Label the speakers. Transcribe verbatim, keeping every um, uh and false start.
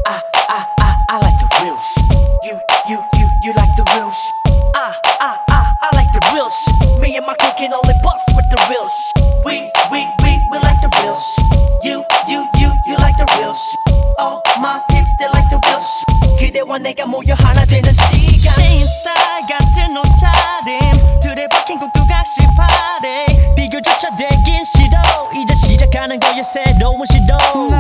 Speaker 1: I, I, I, I like the real shit. You, you, you, you like the real shit. I, I, I, I like the real shit. Me and my crew can only bust with the real shit. We, we, we, we like the real shit. You, you, you, you like the real shit. All my peeps, they like the real shit. 그대와 내가 모여 하나 되는 시간.
Speaker 2: Same style 같은 옷차림 둘에 박힌 국두각시 파래 비교조차 되긴 싫어 이제 시작하는 거야 새로운 시도